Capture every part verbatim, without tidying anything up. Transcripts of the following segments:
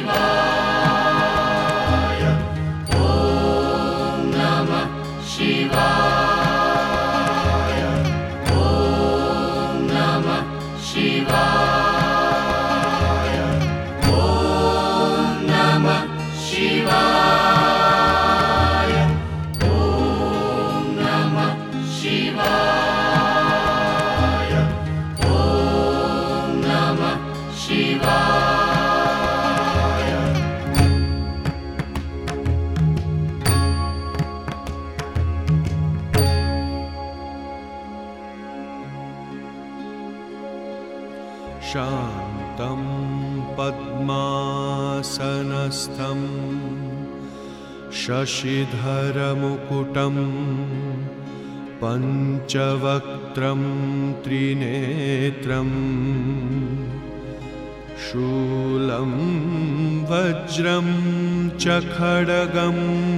शिवाय ॐ नमः शिवाय ॐ नमः शिवाय ॐ नमः शिवाय ॐ नमः शिवाय ॐ नमः शिवाय। शान्तं पद्मासनस्थं शशिधरमुकुटं पञ्चवक्त्रं त्रिनेत्रं शूलं वज्रं च खड्गं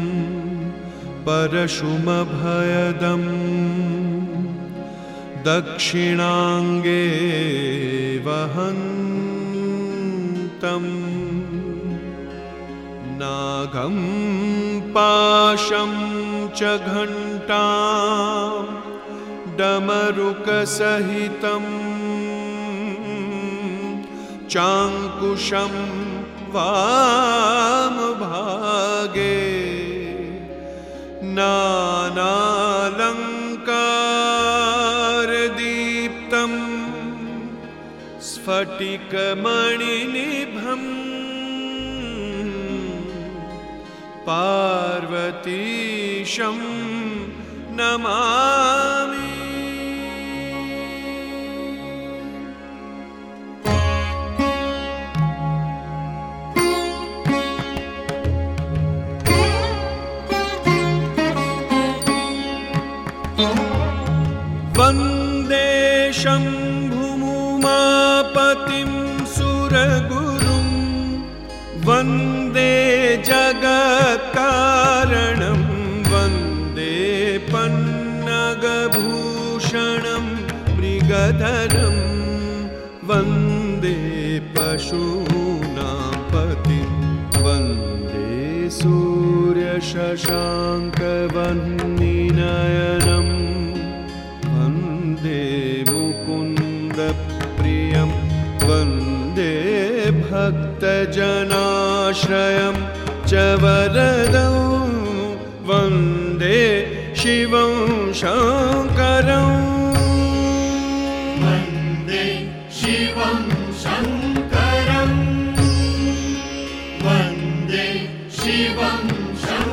परशुमभयदम् दक्षिणाङ्गे वहन्तम् नागं पाशं च घण्टां डमरुकसहितं चाङ्कुशं वामभागे नानालङ्कारदीप्तं स्फटिकमणिनिभम् पार्वतीशं नमामि। वन्दे शम्भुमुमापतिं सुरगुरुं वन्दे जगत्कारणं वन्दे पन्नगभूषणं मृगधरं वन्दे पशूनां पतिं वन्दे सूर्यशशाङ्कवह्निनयनं वन्दे मुकुन्दप्रियं वन्दे भक्तजनाश्रयं च वरदं वन्दे शिवं शङ्करं वन्दे शिवं शङ्करं वन्दे शिवं शङ्करम्।